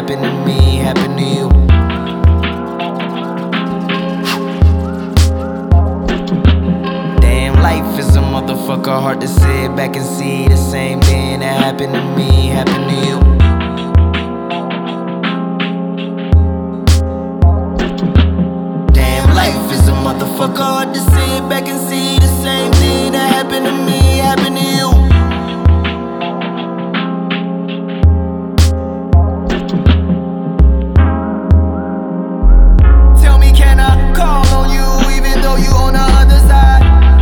happened to me happened to you. Damn, life is a motherfucker, hard to sit back and see the same thing that happened to me happened to you. Damn, life is a motherfucker, hard to sit back and see the same thing that happened to me happened to you. Tell me, can I call on you even though you on the other side?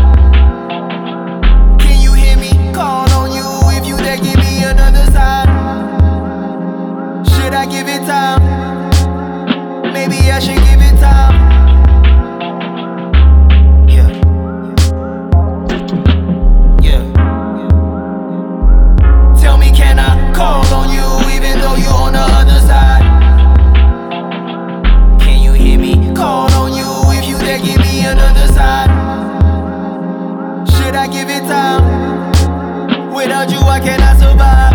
Can you hear me call on you if you there, give me another side? Should I give it time? Maybe I should give it time. Yeah. Yeah. Tell me, can I call on you even though you on the other side? Can you hear me call on you if you there, give me another side? Should I give it time? Without you I cannot survive.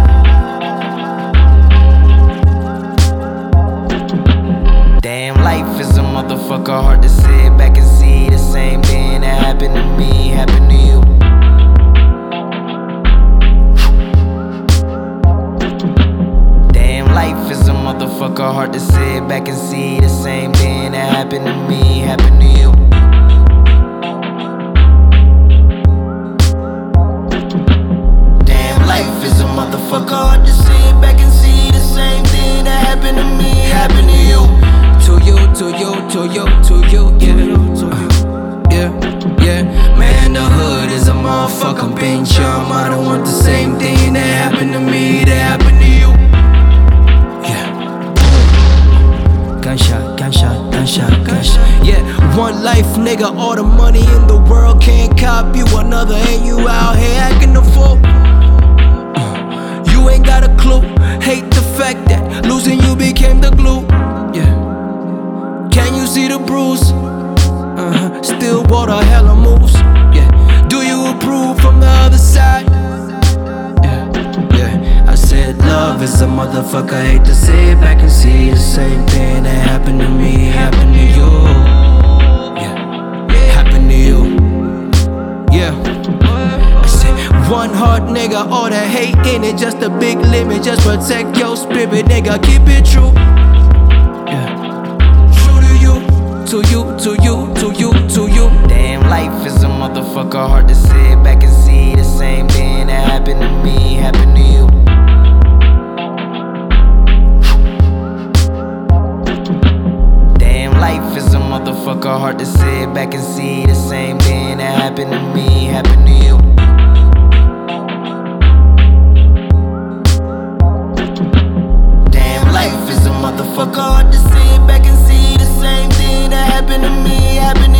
Damn, life is a motherfucker, hard to sit back and see the same thing that happened to me happened to you. Damn, life is a motherfucker, hard to sit back and see the same thing that happened to me happened to you. Damn, life is a motherfucker, hard to sit back and see the same thing that happened to me happened to you. To you, yeah. Man, the hood is a motherfucking pain charm. I don't want the same thing that happened to me, that happened to you. Yeah. Gunshot. Yeah, one life, nigga, all the money in the world can't cop you another, and you out here acting the fool. You ain't got a clue. Hate the fact that losing you became the glue. Yeah. Can you see the bruise? Still water, hella moves. Yeah. Do you approve from the other side? Yeah. I said love is a motherfucker. Hate to sit back and see the same thing that happened to me happened to you. Yeah. Happened to you. Yeah. I said one heart, nigga. All that hate in it, just a big limit. Just protect your spirit, nigga. Keep it true. Yeah. To you. Damn, life is a motherfucker, hard to sit back and see the same thing that happened to me happened to you. Damn, life is a motherfucker, hard to sit back and see the same thing that happened to me happened to you. Damn, life is a motherfucker, hard to sit back and see the same thing that happened to me happened